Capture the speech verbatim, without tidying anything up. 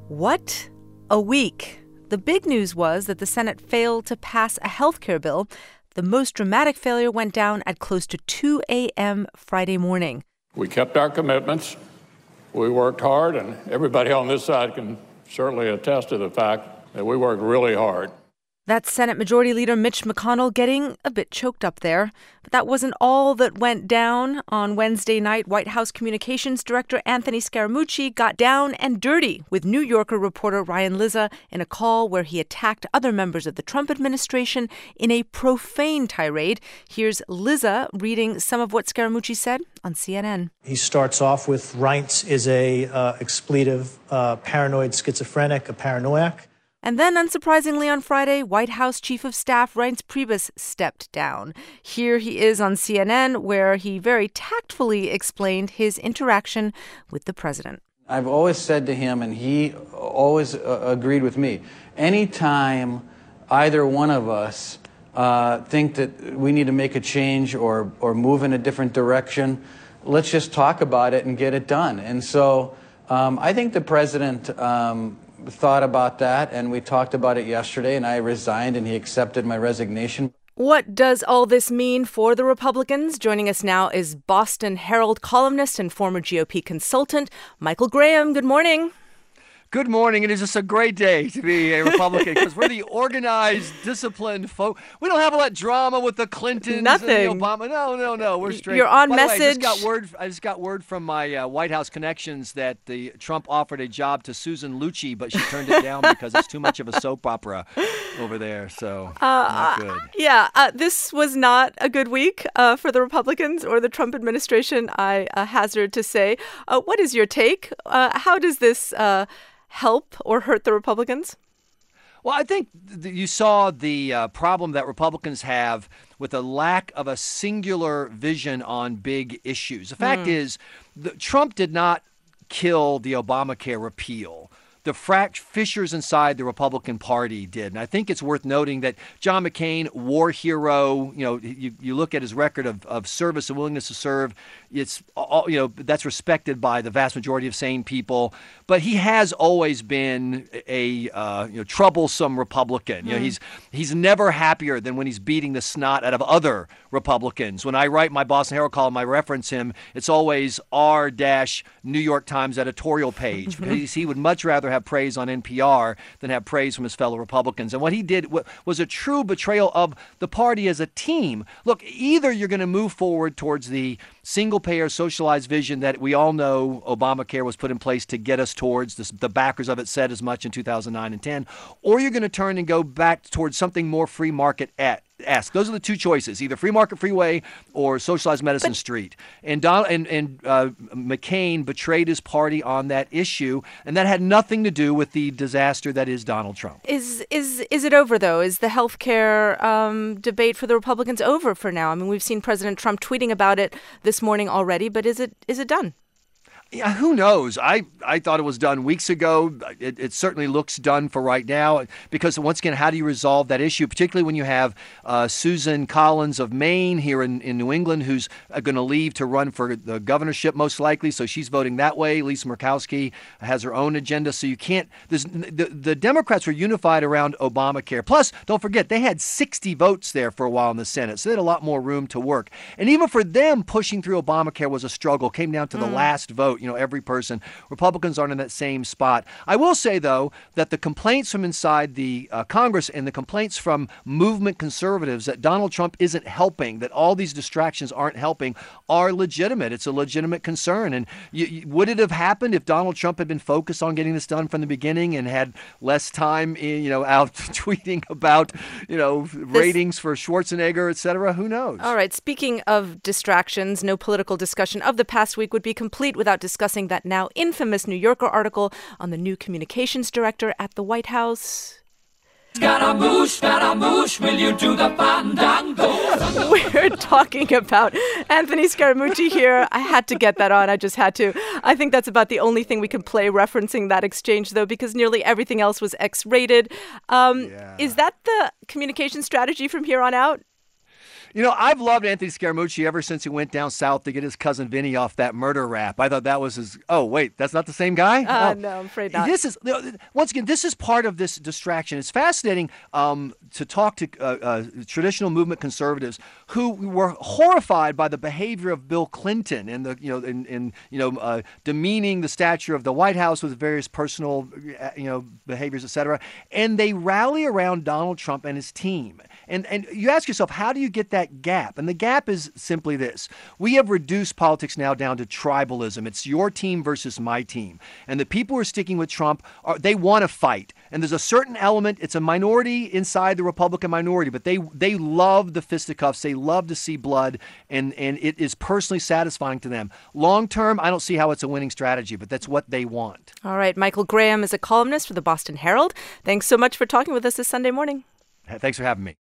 What a week. The big news was that the Senate failed to pass a health care bill. The most dramatic failure went down at close to two a.m. Friday morning. We kept our commitments. We worked hard, and everybody on this side can certainly attest to the fact that we worked really hard. That's Senate Majority Leader Mitch McConnell getting a bit choked up there. But that wasn't all that went down. On Wednesday night, White House Communications Director Anthony Scaramucci got down and dirty with New Yorker reporter Ryan Lizza in a call where he attacked other members of the Trump administration in a profane tirade. Here's Lizza reading some of what Scaramucci said on C N N. He starts off with Reince is a uh, expletive, uh, paranoid schizophrenic, a paranoiac. And then, unsurprisingly, on Friday, White House Chief of Staff Reince Priebus stepped down. Here he is on C N N, where he very tactfully explained his interaction with the president. I've always said to him, and he always uh, agreed with me, anytime either one of us uh, think that we need to make a change or, or move in a different direction, let's just talk about it and get it done. And so um, I think the president Um, thought about that, and we talked about it yesterday, and I resigned, and he accepted my resignation. What does all this mean for the Republicans? Joining us now is Boston Herald columnist and former G O P consultant Michael Graham. Good morning. Good morning. It is just a great day to be a Republican because we're the organized, disciplined folk. We don't have all that drama with the Clintons Nothing. and the Obama. No, no, no. We're straight. You're on By the way, message. I just got word. I just got word from my uh, White House connections that the Trump offered a job to Susan Lucci, but she turned it down because it's too much of a soap opera over there. So uh, not good. Yeah, uh, this was not a good week uh, for the Republicans or the Trump administration, I uh, hazard to say. Uh, what is your take? Uh, how does this Uh, help or hurt the Republicans? Well, I think th- you saw the uh, problem that Republicans have with a lack of a singular vision on big issues. The fact Mm. is, the, Trump did not kill the Obamacare repeal. The fract fissures inside the Republican Party did. And I think it's worth noting that John McCain, war hero, you know, you, you look at his record of, of service and willingness to serve, it's all, you know, that's respected by the vast majority of sane people. But he has always been a uh, you know, troublesome Republican. You know, he's he's never happier than when he's beating the snot out of other Republicans. When I write my Boston Herald column, I reference him. It's always R New York Times editorial page because he would much rather have praise on N P R than have praise from his fellow Republicans. And what he did was a true betrayal of the party as a team. Look, either you're going to move forward towards the single-payer socialized vision that we all know Obamacare was put in place to get us towards, the, the backers of it said as much in two thousand nine and ten, or you're going to turn and go back towards something more free market at Ask. Those are the two choices, either free market freeway or socialized medicine but, street. And Don, and, and uh, McCain betrayed his party on that issue, and that had nothing to do with the disaster that is Donald Trump. Is is is it over, though? Is the health care um, debate for the Republicans over for now? I mean, we've seen President Trump tweeting about it this morning already, but is it is it done? Yeah, who knows? I, I thought it was done weeks ago. It, it certainly looks done for right now because, once again, how do you resolve that issue, particularly when you have uh, Susan Collins of Maine here in, in New England who's going to leave to run for the governorship most likely, so she's voting that way. Lisa Murkowski has her own agenda, so you can't – the, the Democrats were unified around Obamacare. Plus, don't forget, they had sixty votes there for a while in the Senate, so they had a lot more room to work. And even for them, pushing through Obamacare was a struggle, came down to the mm. last vote. You know, every person. Republicans aren't in that same spot. I will say, though, that the complaints from inside the uh, Congress and the complaints from movement conservatives that Donald Trump isn't helping, that all these distractions aren't helping, are legitimate. It's a legitimate concern. And you, you, would it have happened if Donald Trump had been focused on getting this done from the beginning and had less time, in, you know, out tweeting about, you know, this, ratings for Schwarzenegger, et cetera? Who knows? All right. Speaking of distractions, no political discussion of the past week would be complete without discussing that now infamous New Yorker article on the new communications director at the White House. Scaramouche, Scaramouche, will you do the fandango? We're talking about Anthony Scaramucci here. I had to get that on. I just had to. I think that's about the only thing we can play referencing that exchange, though, because nearly everything else was X-rated. Um, yeah. Is that the communication strategy from here on out? You know, I've loved Anthony Scaramucci ever since he went down south to get his cousin Vinny off that murder rap. I thought that was his. Oh, wait, that's not the same guy? Uh, oh. no, I'm afraid not. This is, once again, this is part of this distraction. It's fascinating um, to talk to uh, uh, traditional movement conservatives who were horrified by the behavior of Bill Clinton and the, you know, in, in you know, uh, demeaning the stature of the White House with various personal, you know, behaviors, et cetera. And they rally around Donald Trump and his team. And and you ask yourself, how do you get that gap? And the gap is simply this. We have reduced politics now down to tribalism. It's your team versus my team. And the people who are sticking with Trump, are they want to fight. And there's a certain element, it's a minority inside the Republican minority, but they they love the fisticuffs. They love to see blood, and, and it is personally satisfying to them. Long term, I don't see how it's a winning strategy, but that's what they want. All right. Michael Graham is a columnist for the Boston Herald. Thanks so much for talking with us this Sunday morning. Thanks for having me.